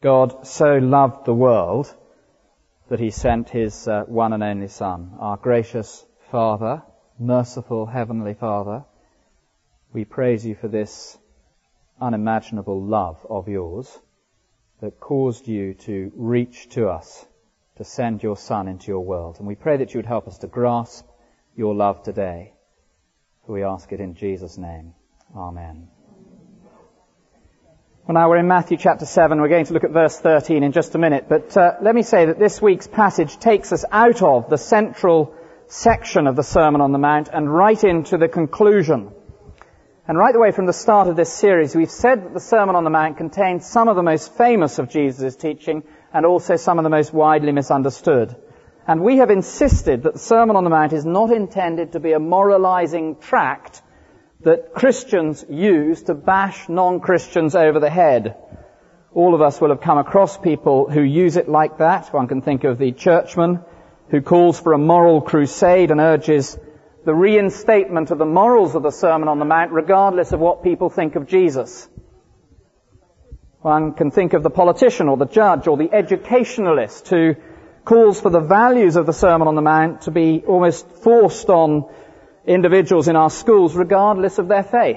God so loved the world that he sent his one and only Son. Our gracious Father, merciful Heavenly Father, we praise you for this unimaginable love of yours that caused you to reach to us, to send your Son into your world. And we pray that you would help us to grasp your love today. For we ask it in Jesus' name. Amen. Well, now we're in Matthew chapter 7. We're going to look at verse 13 in just a minute. But let me say that this week's passage takes us out of the central section of the Sermon on the Mount and right into the conclusion. And right away from the start of this series, we've said that the Sermon on the Mount contains some of the most famous of Jesus' teaching and also some of the most widely misunderstood. And we have insisted that the Sermon on the Mount is not intended to be a moralizing tract that Christians use to bash non-Christians over the head. All of us will have come across people who use it like that. One can think of the churchman who calls for a moral crusade and urges the reinstatement of the morals of the Sermon on the Mount regardless of what people think of Jesus. One can think of the politician or the judge or the educationalist who calls for the values of the Sermon on the Mount to be almost forced on individuals in our schools regardless of their faith.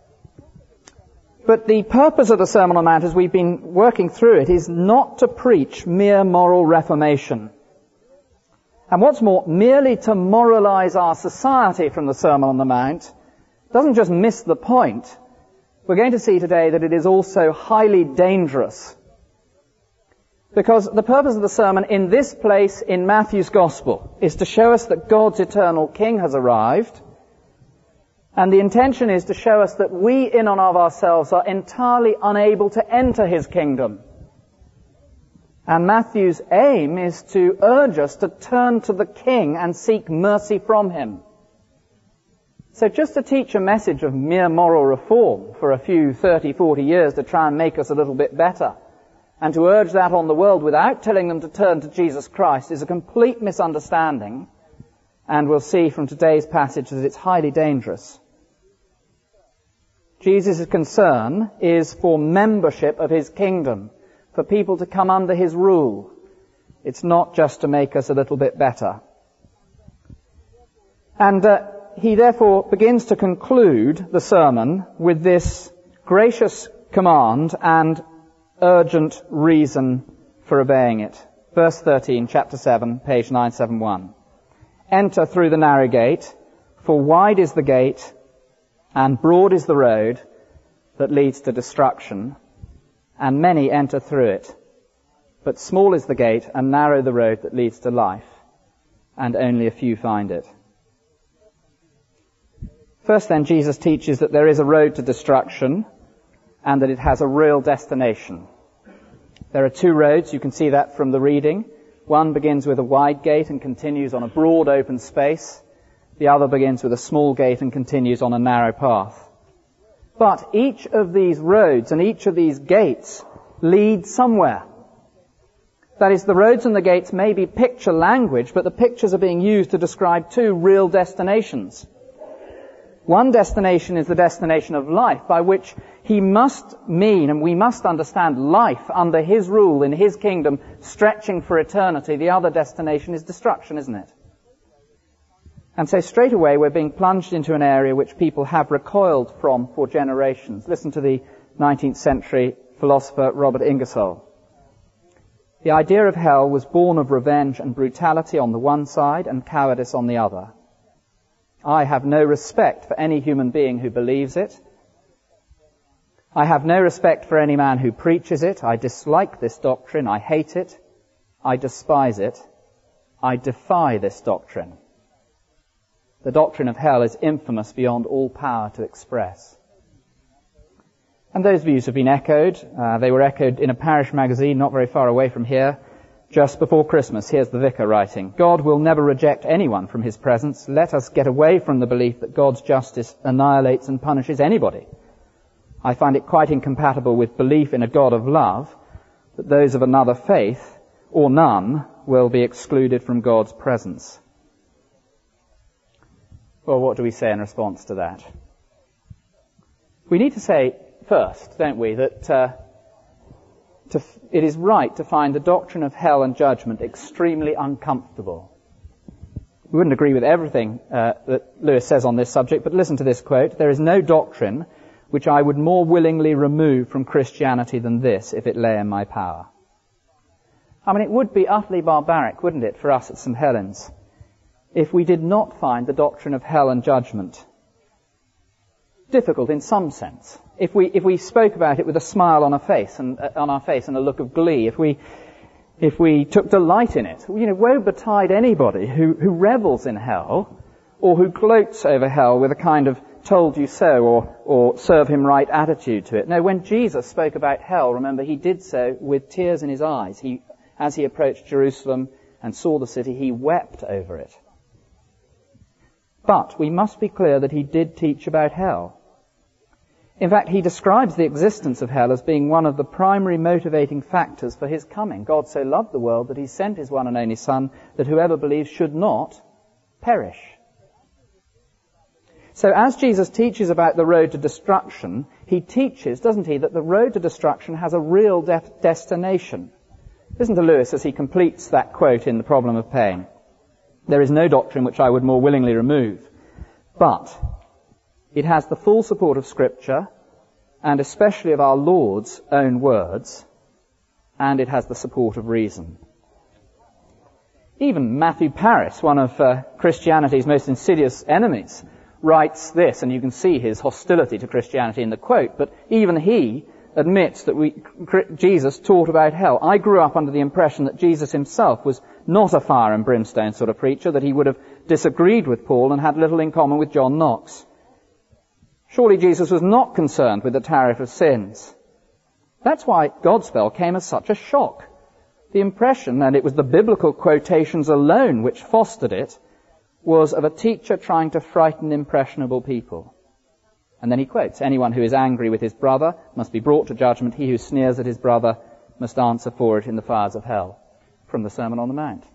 But the purpose of the Sermon on the Mount, as we've been working through it, is not to preach mere moral reformation. And what's more, merely to moralize our society from the Sermon on the Mount doesn't just miss the point. We're going to see today that it is also highly dangerous. Because the purpose of the sermon in this place in Matthew's Gospel is to show us that God's eternal King has arrived. And the intention is to show us that we in and of ourselves are entirely unable to enter his kingdom. And Matthew's aim is to urge us to turn to the King and seek mercy from him. So just to teach a message of mere moral reform for a few 30, 40 years to try and make us a little bit better, and to urge that on the world without telling them to turn to Jesus Christ is a complete misunderstanding, and we'll see from today's passage that it's highly dangerous. Jesus' concern is for membership of his kingdom, for people to come under his rule. It's not just to make us a little bit better. And he therefore begins to conclude the sermon with this gracious command and urgent reason for obeying it. Verse 13, chapter 7, page 971. Enter through the narrow gate, for wide is the gate, and broad is the road that leads to destruction, and many enter through it. But small is the gate, and narrow the road that leads to life, and only a few find it. First then, Jesus teaches that there is a road to destruction, and that it has a real destination. There are two roads, you can see that from the reading. One begins with a wide gate and continues on a broad open space. The other begins with a small gate and continues on a narrow path. But each of these roads and each of these gates lead somewhere. That is, the roads and the gates may be picture language, but the pictures are being used to describe two real destinations. One destination is the destination of life, by which he must mean, and we must understand, life under his rule in his kingdom, stretching for eternity. The other destination is destruction, isn't it? And so straight away we're being plunged into an area which people have recoiled from for generations. Listen to the 19th century philosopher Robert Ingersoll. The idea of hell was born of revenge and brutality on the one side and cowardice on the other. I have no respect for any human being who believes it. I have no respect for any man who preaches it. I dislike this doctrine. I hate it. I despise it. I defy this doctrine. The doctrine of hell is infamous beyond all power to express. And those views have been echoed. They were echoed in a parish magazine not very far away from here, just before Christmas. Here's the vicar writing, God will never reject anyone from his presence. Let us get away from the belief that God's justice annihilates and punishes anybody. I find it quite incompatible with belief in a God of love that those of another faith, or none, will be excluded from God's presence. Well, what do we say in response to that? We need to say first, don't we, that it is right to find the doctrine of hell and judgment extremely uncomfortable. We wouldn't agree with everything that Lewis says on this subject, but listen to this quote: "There is no doctrine which I would more willingly remove from Christianity than this, if it lay in my power." I mean, it would be utterly barbaric, wouldn't it, for us at St. Helens, if we did not find the doctrine of hell and judgment difficult in some sense. If we spoke about it with a smile on our face and a look of glee, if we took delight in it, woe betide anybody who revels in hell or who gloats over hell with a kind of told you so or serve him right attitude to it. No, when Jesus spoke about hell, remember, he did so with tears in his eyes. As he approached Jerusalem and saw the city, he wept over it. But we must be clear that he did teach about hell. In fact, he describes the existence of hell as being one of the primary motivating factors for his coming. God so loved the world that he sent his one and only Son, that whoever believes should not perish. So as Jesus teaches about the road to destruction, he teaches, doesn't he, that the road to destruction has a real destination. Listen to Lewis as he completes that quote in The Problem of Pain. "There is no doctrine which I would more willingly remove, but it has the full support of Scripture, and especially of our Lord's own words, and it has the support of reason." Even Matthew Paris, one of Christianity's most insidious enemies, writes this, and you can see his hostility to Christianity in the quote, but even he admits that Jesus taught about hell. "I grew up under the impression that Jesus himself was not a fire and brimstone sort of preacher, that he would have disagreed with Paul and had little in common with John Knox. Surely Jesus was not concerned with the tariff of sins. That's why Godspell came as such a shock. The impression, and it was the biblical quotations alone which fostered it, was of a teacher trying to frighten impressionable people." And then he quotes, "Anyone who is angry with his brother must be brought to judgment. He who sneers at his brother must answer for it in the fires of hell," from the Sermon on the Mount.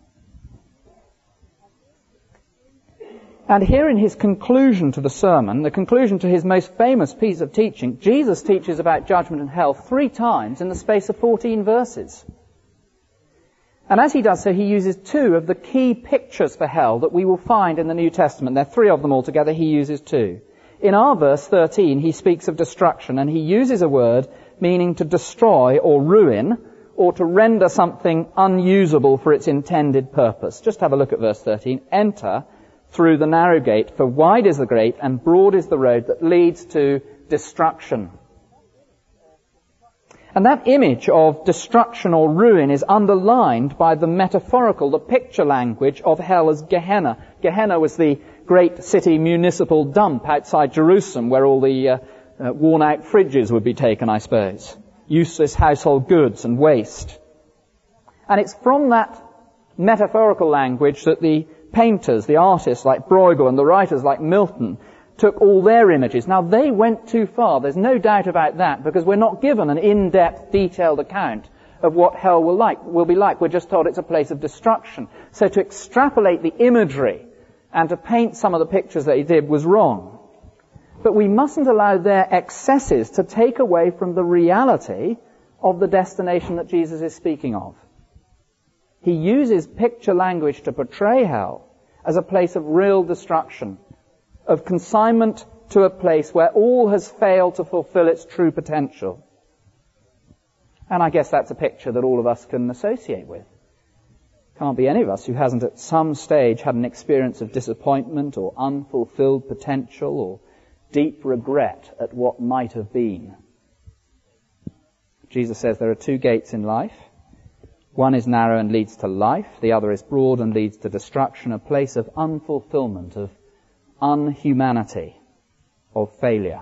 And here in his conclusion to the sermon, the conclusion to his most famous piece of teaching, Jesus teaches about judgment and hell 3 times in the space of 14 verses. And as he does so, he uses 2 of the key pictures for hell that we will find in the New Testament. There are 3 of them altogether. He uses 2. In our verse 13, he speaks of destruction, and he uses a word meaning to destroy or ruin, or to render something unusable for its intended purpose. Just have a look at verse 13. "Enter through the narrow gate, for wide is the gate and broad is the road that leads to destruction." And that image of destruction or ruin is underlined by the metaphorical, the picture language of hell as Gehenna. Gehenna was the great city municipal dump outside Jerusalem where all the worn-out fridges would be taken, I suppose. Useless household goods and waste. And it's from that metaphorical language that the painters, the artists like Bruegel and the writers like Milton took all their images. Now, they went too far. There's no doubt about that, because we're not given an in-depth, detailed account of what hell will be like. We're just told it's a place of destruction. So to extrapolate the imagery and to paint some of the pictures that he did was wrong. But we mustn't allow their excesses to take away from the reality of the destination that Jesus is speaking of. He uses picture language to portray hell as a place of real destruction, of consignment to a place where all has failed to fulfill its true potential. And I guess that's a picture that all of us can associate with. Can't be any of us who hasn't at some stage had an experience of disappointment or unfulfilled potential or deep regret at what might have been. Jesus says there are 2 gates in life. One is narrow and leads to life. The other is broad and leads to destruction, a place of unfulfillment, of unhumanity, of failure.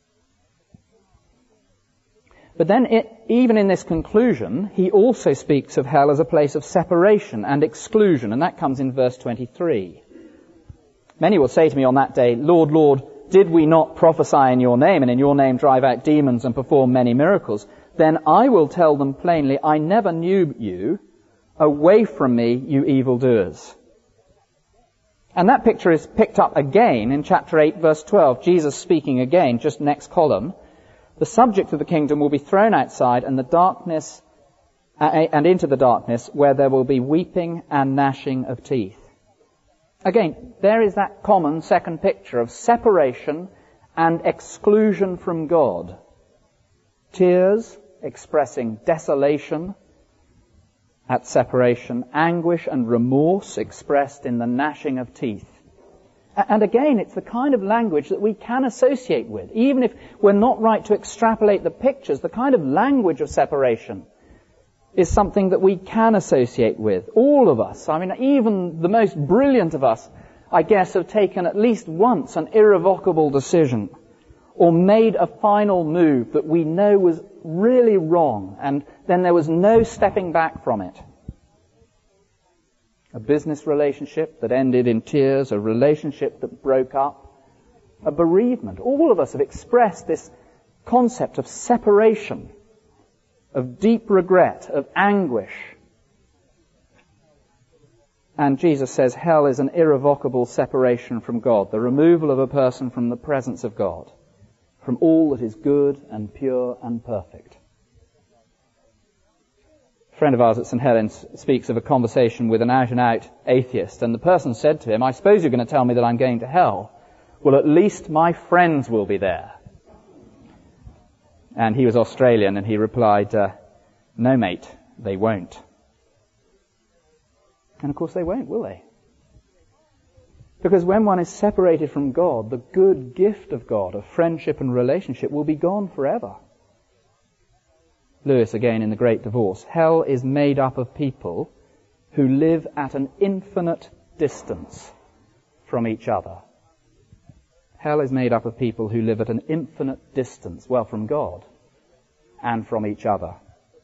But then, even in this conclusion, he also speaks of hell as a place of separation and exclusion, and that comes in verse 23. "Many will say to me on that day, 'Lord, Lord, did we not prophesy in your name, and in your name drive out demons and perform many miracles?' Then I will tell them plainly, 'I never knew you. Away from me, you evildoers.'" And that picture is picked up again in chapter 8, verse 12. Jesus speaking again, just next column. "The subject of the kingdom will be thrown outside, and the darkness and into the darkness where there will be weeping and gnashing of teeth. Again, there is that common second picture of separation and exclusion from God. Tears expressing desolation at separation, anguish and remorse expressed in the gnashing of teeth. And again, it's the kind of language that we can associate with. Even if we're not right to extrapolate the pictures, the kind of language of separation is something that we can associate with. All of us, I mean, even the most brilliant of us, I guess, have taken at least once an irrevocable decision or made a final move that we know was really wrong, and then there was no stepping back from it. A business relationship that ended in tears, a relationship that broke up, a bereavement. All of us have expressed this concept of separation, of deep regret, of anguish. And Jesus says hell is an irrevocable separation from God, the removal of a person from the presence of God, from all that is good and pure and perfect. A friend of ours at St. Helens speaks of a conversation with an out-and-out atheist, and the person said to him, "I suppose you're going to tell me that I'm going to hell. Well, at least my friends will be there." And he was Australian, and he replied, "No, mate, they won't." And of course they won't, will they? Because when one is separated from God, the good gift of God, of friendship and relationship, will be gone forever. Lewis, again, in The Great Divorce, hell is made up of people who live at an infinite distance from each other. Hell is made up of people who live at an infinite distance, well, from God and from each other.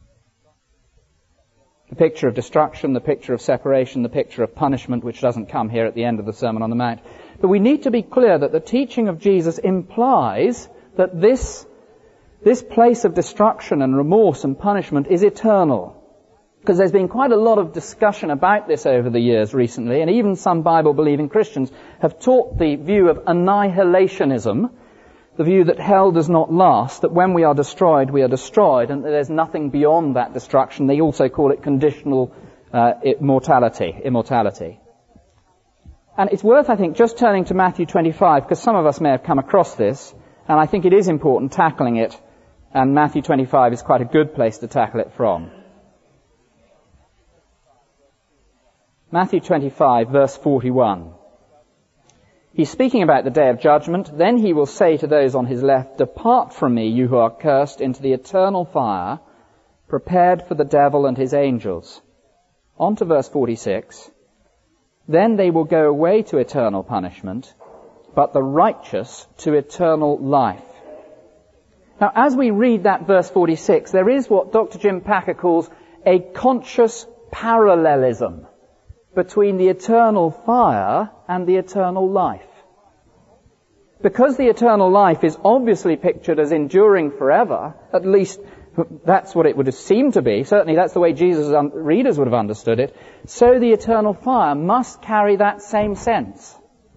The picture of destruction, the picture of separation, the picture of punishment, which doesn't come here at the end of the Sermon on the Mount. But we need to be clear that the teaching of Jesus implies that this place of destruction and remorse and punishment is eternal. Because there's been quite a lot of discussion about this over the years recently, and even some Bible-believing Christians have taught the view of annihilationism, the view that hell does not last, that when we are destroyed, and that there's nothing beyond that destruction. They also call it conditional immortality. And it's worth, I think, just turning to Matthew 25, because some of us may have come across this, and I think it is important tackling it, and Matthew 25 is quite a good place to tackle it from. Matthew 25, verse 41. He's speaking about the day of judgment. Then he will say to those on his left, "Depart from me, you who are cursed, into the eternal fire, prepared for the devil and his angels." On to verse 46. Then they will go away to eternal punishment, but the righteous to eternal life. Now, as we read that verse 46, there is what Dr. Jim Packer calls a conscious parallelism between the eternal fire and the eternal life. Because the eternal life is obviously pictured as enduring forever, at least that's what it would have seemed to be, certainly that's the way Jesus' readers would have understood it, so the eternal fire must carry that same sense.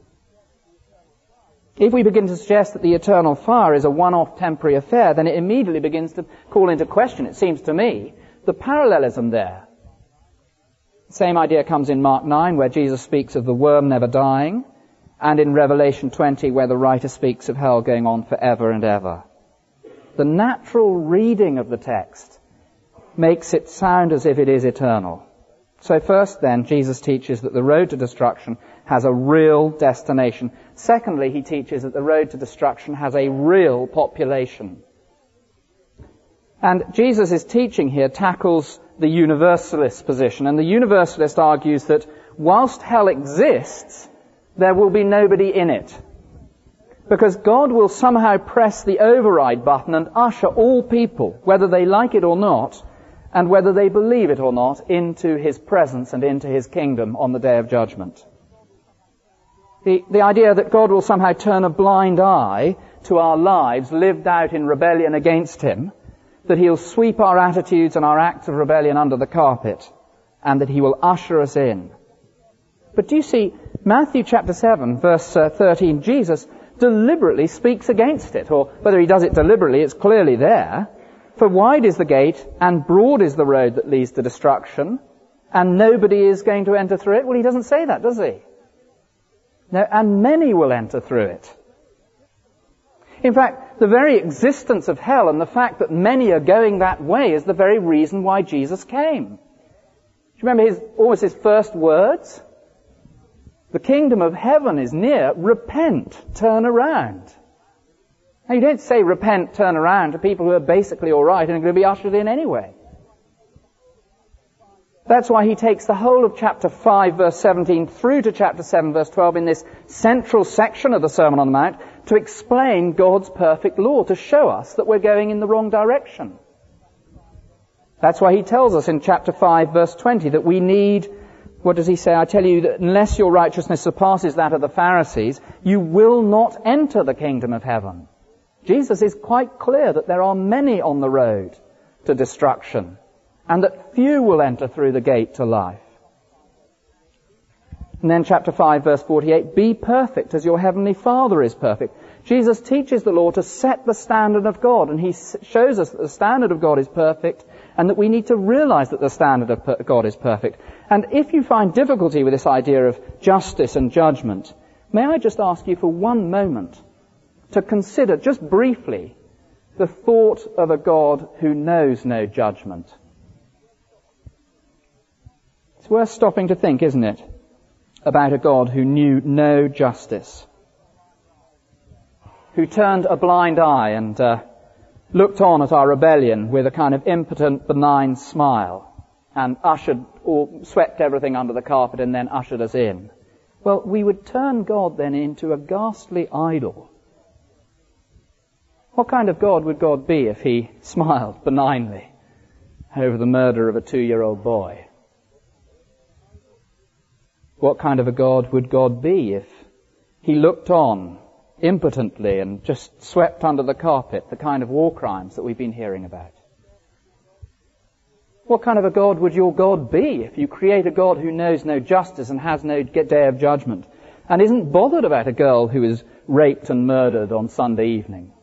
If we begin to suggest that the eternal fire is a one-off temporary affair, then it immediately begins to call into question, it seems to me, the parallelism there. The same idea comes in Mark 9, where Jesus speaks of the worm never dying, and in Revelation 20, where the writer speaks of hell going on forever and ever. The natural reading of the text makes it sound as if it is eternal. So first then, Jesus teaches that the road to destruction has a real destination. Secondly, he teaches that the road to destruction has a real population. And Jesus' teaching here tackles the universalist position. And the universalist argues that whilst hell exists, there will be nobody in it. Because God will somehow press the override button and usher all people, whether they like it or not, and whether they believe it or not, into his presence and into his kingdom on the day of judgment. The idea that God will somehow turn a blind eye to our lives lived out in rebellion against him, that he'll sweep our attitudes and our acts of rebellion under the carpet, and that he will usher us in. But do you see, Matthew chapter 7, verse 13, Jesus deliberately speaks against it, or whether he does it deliberately, it's clearly there. For wide is the gate and broad is the road that leads to destruction, and nobody is going to enter through it. Well, he doesn't say that, does he? No, and many will enter through it. In fact, the very existence of hell and the fact that many are going that way is the very reason why Jesus came. Do you remember almost his first words? The kingdom of heaven is near. Repent, turn around. Now, you don't say repent, turn around to people who are basically all right and are going to be ushered in anyway. That's why he takes the whole of chapter 5, verse 17, through to chapter 7, verse 12, in this central section of the Sermon on the Mount, to explain God's perfect law, to show us that we're going in the wrong direction. That's why he tells us in chapter 5, verse 20, that we need, what does he say? I tell you that unless your righteousness surpasses that of the Pharisees, you will not enter the kingdom of heaven. Jesus is quite clear that there are many on the road to destruction, and that few will enter through the gate to life. And then chapter 5, verse 48, be perfect as your heavenly Father is perfect. Jesus teaches the law to set the standard of God, and he shows us that the standard of God is perfect, and that we need to realize that the standard of God is perfect. And if you find difficulty with this idea of justice and judgment, may I just ask you for one moment to consider, just briefly, the thought of a God who knows no judgment. It's worth stopping to think, isn't it, about a God who knew no justice, who turned a blind eye and looked on at our rebellion with a kind of impotent, benign smile and ushered or swept everything under the carpet and then ushered us in. Well, we would turn God then into a ghastly idol. What kind of God would God be if he smiled benignly over the murder of a 2-year-old boy? What kind of a God would God be if he looked on impotently and just swept under the carpet the kind of war crimes that we've been hearing about? What kind of a God would your God be if you create a God who knows no justice and has no day of judgment and isn't bothered about a girl who is raped and murdered on Sunday evening?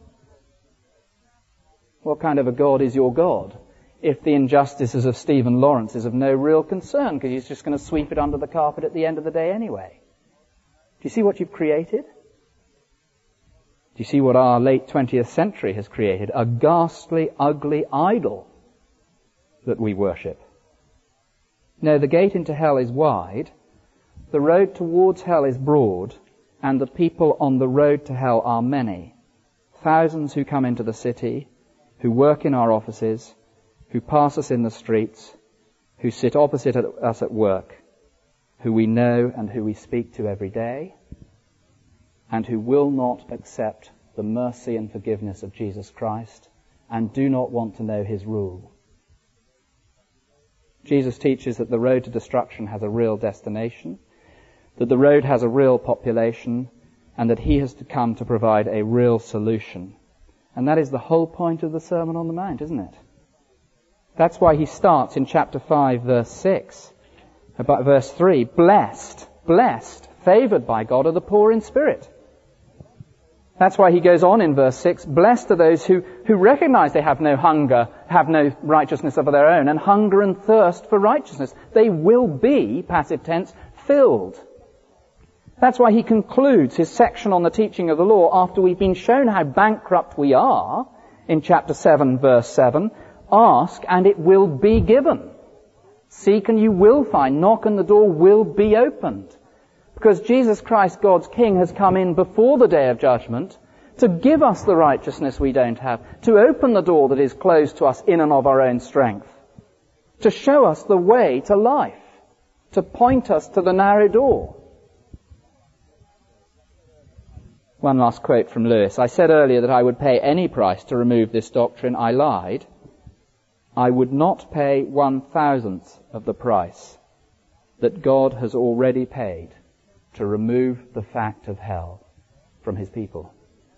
What kind of a God is your God if the injustices of Stephen Lawrence is of no real concern because he's just going to sweep it under the carpet at the end of the day anyway? Do you see what you've created? Do you see what our late 20th century has created? A ghastly, ugly idol that we worship. No, the gate into hell is wide, the road towards hell is broad, and the people on the road to hell are many. Thousands who come into the city, who work in our offices, who pass us in the streets, who sit opposite us at work, who we know and who we speak to every day, and who will not accept the mercy and forgiveness of Jesus Christ and do not want to know his rule. Jesus teaches that the road to destruction has a real destination, that the road has a real population, and that he has to come to provide a real solution. And that is the whole point of the Sermon on the Mount, isn't it? That's why he starts in chapter 5, verse 6, about verse 3, blessed, favoured by God are the poor in spirit. That's why he goes on in verse 6, blessed are those who recognize they have no hunger, have no righteousness of their own, and hunger and thirst for righteousness. They will be, passive tense, filled. That's why he concludes his section on the teaching of the law after we've been shown how bankrupt we are in chapter 7, verse 7. Ask and it will be given. Seek and you will find. Knock and the door will be opened. Because Jesus Christ, God's King, has come in before the day of judgment to give us the righteousness we don't have, to open the door that is closed to us in and of our own strength, to show us the way to life, to point us to the narrow door. One last quote from Lewis. I said earlier that I would pay any price to remove this doctrine. I lied. I would not pay 1,000th of the price that God has already paid to remove the fact of hell from his people.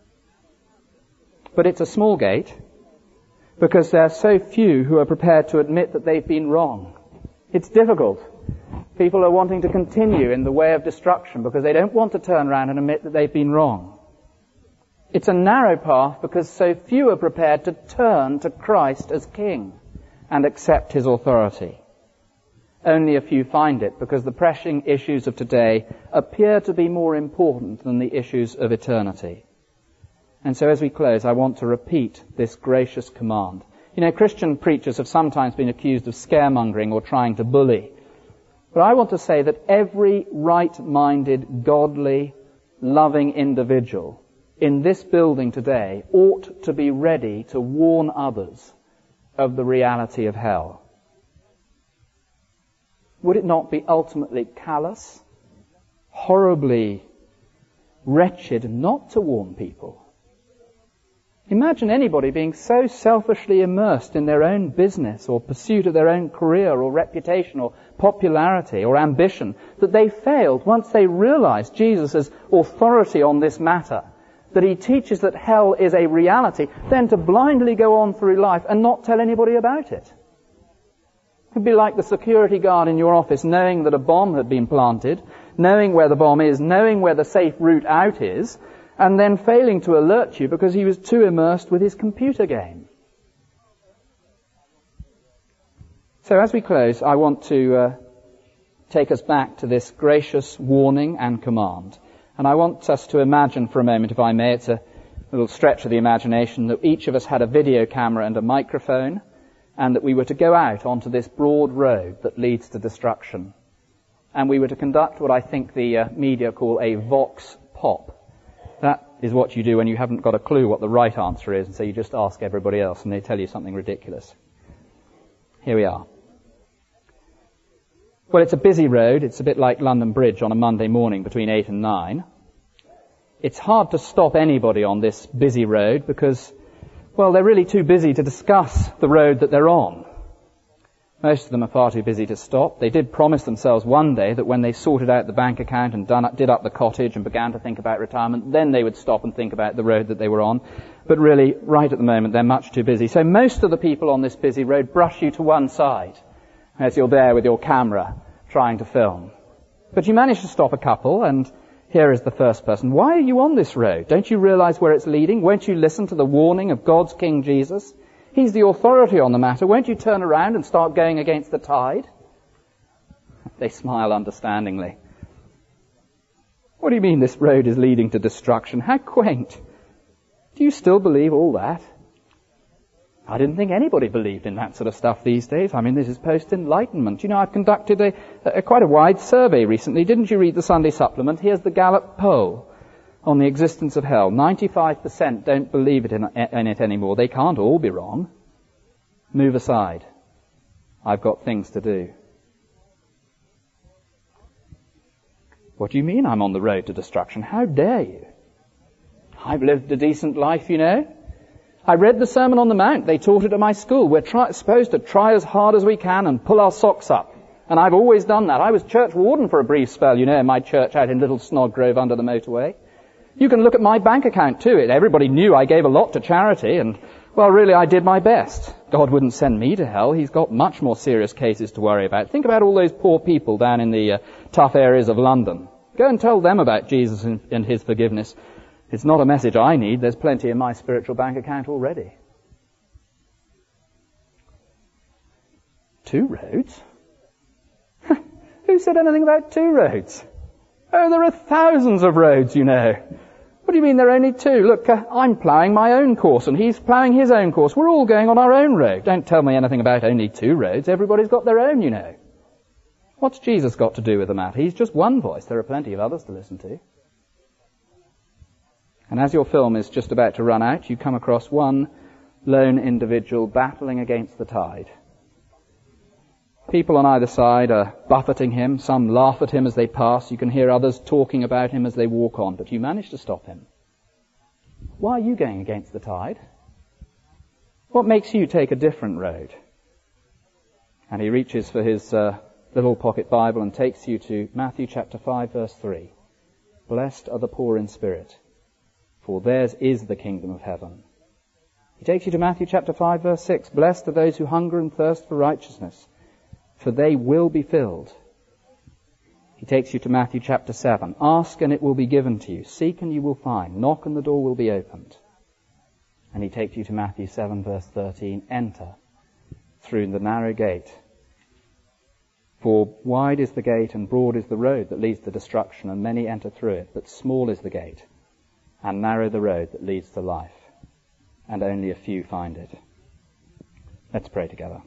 But it's a small gate because there are so few who are prepared to admit that they've been wrong. It's difficult. People are wanting to continue in the way of destruction because they don't want to turn around and admit that they've been wrong. It's a narrow path because so few are prepared to turn to Christ as King and accept his authority. Only a few find it because the pressing issues of today appear to be more important than the issues of eternity. And so as we close, I want to repeat this gracious command. You know, Christian preachers have sometimes been accused of scaremongering or trying to bully. But I want to say that every right-minded, godly, loving individual in this building today ought to be ready to warn others of the reality of hell. Would it not be ultimately callous, horribly wretched not to warn people? Imagine anybody being so selfishly immersed in their own business or pursuit of their own career or reputation or popularity or ambition that they failed once they realized Jesus' authority on this matter, that he teaches that hell is a reality, then to blindly go on through life and not tell anybody about it. It would be like the security guard in your office knowing that a bomb had been planted, knowing where the bomb is, knowing where the safe route out is, and then failing to alert you because he was too immersed with his computer game. So as we close, I want to take us back to this gracious warning and command. And I want us to imagine for a moment, if I may, it's a little stretch of the imagination, that each of us had a video camera and a microphone, and that we were to go out onto this broad road that leads to destruction. And we were to conduct what I think the media call a vox pop. That is what you do when you haven't got a clue what the right answer is, and so you just ask everybody else and they tell you something ridiculous. Here we are. Well, it's a busy road. It's a bit like London Bridge on a Monday morning between 8 and 9. It's hard to stop anybody on this busy road because, well, they're really too busy to discuss the road that they're on. Most of them are far too busy to stop. They did promise themselves one day that when they sorted out the bank account and did up the cottage and began to think about retirement, then they would stop and think about the road that they were on. But really, right at the moment, they're much too busy. So most of the people on this busy road brush you to one side as you're there with your camera trying to film. But you manage to stop a couple, and here is the first person. Why are you on this road? Don't you realize where it's leading? Won't you listen to the warning of God's King Jesus? He's the authority on the matter. Won't you turn around and start going against the tide? They smile understandingly. What do you mean this road is leading to destruction? How quaint. Do you still believe all that? I didn't think anybody believed in that sort of stuff these days. I mean, this is post-enlightenment. You know, I've conducted quite a wide survey recently. Didn't you read the Sunday supplement? Here's the Gallup poll on the existence of hell. 95% don't believe in it anymore. They can't all be wrong. Move aside. I've got things to do. What do you mean I'm on the road to destruction? How dare you? I've lived a decent life, you know. I read the Sermon on the Mount. They taught it at my school. We're supposed to try as hard as we can and pull our socks up. And I've always done that. I was church warden for a brief spell, you know, in my church out in Little Snodgrove under the motorway. You can look at my bank account too. Everybody knew I gave a lot to charity and, well, really I did my best. God wouldn't send me to hell. He's got much more serious cases to worry about. Think about all those poor people down in the tough areas of London. Go and tell them about Jesus and his forgiveness. It's not a message I need. There's plenty in my spiritual bank account already. 2 roads? Who said anything about 2 roads? Oh, there are thousands of roads, you know. What do you mean there are only 2? Look, I'm ploughing my own course and he's ploughing his own course. We're all going on our own road. Don't tell me anything about only 2 roads. Everybody's got their own, you know. What's Jesus got to do with the matter? He's just one voice. There are plenty of others to listen to. And as your film is just about to run out, you come across one lone individual battling against the tide. People on either side are buffeting him. Some laugh at him as they pass. You can hear others talking about him as they walk on. But you manage to stop him. Why are you going against the tide? What makes you take a different road? And he reaches for his little pocket Bible and takes you to Matthew chapter 5, verse 3. Blessed are the poor in spirit, for theirs is the kingdom of heaven. He takes you to Matthew chapter 5, verse 6. Blessed are those who hunger and thirst for righteousness, for they will be filled. He takes you to Matthew chapter 7. Ask and it will be given to you. Seek and you will find. Knock and the door will be opened. And he takes you to Matthew 7 verse 13. Enter through the narrow gate. For wide is the gate and broad is the road that leads to destruction, and many enter through it. But small is the gate and narrow the road that leads to life, and only a few find it. Let's pray together.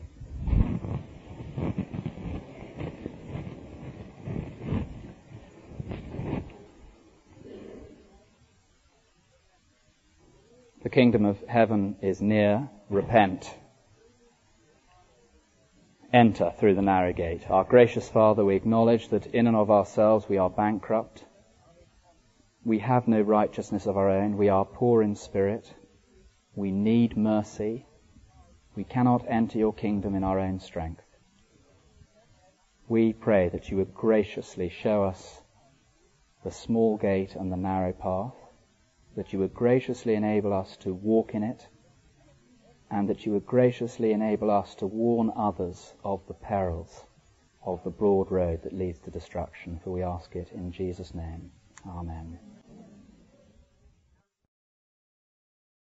The kingdom of heaven is near. Repent. Enter through the narrow gate. Our gracious Father, we acknowledge that in and of ourselves we are bankrupt. We have no righteousness of our own. We are poor in spirit. We need mercy. We cannot enter your kingdom in our own strength. We pray that you would graciously show us the small gate and the narrow path, that you would graciously enable us to walk in it, and that you would graciously enable us to warn others of the perils of the broad road that leads to destruction. For we ask it in Jesus' name. Amen.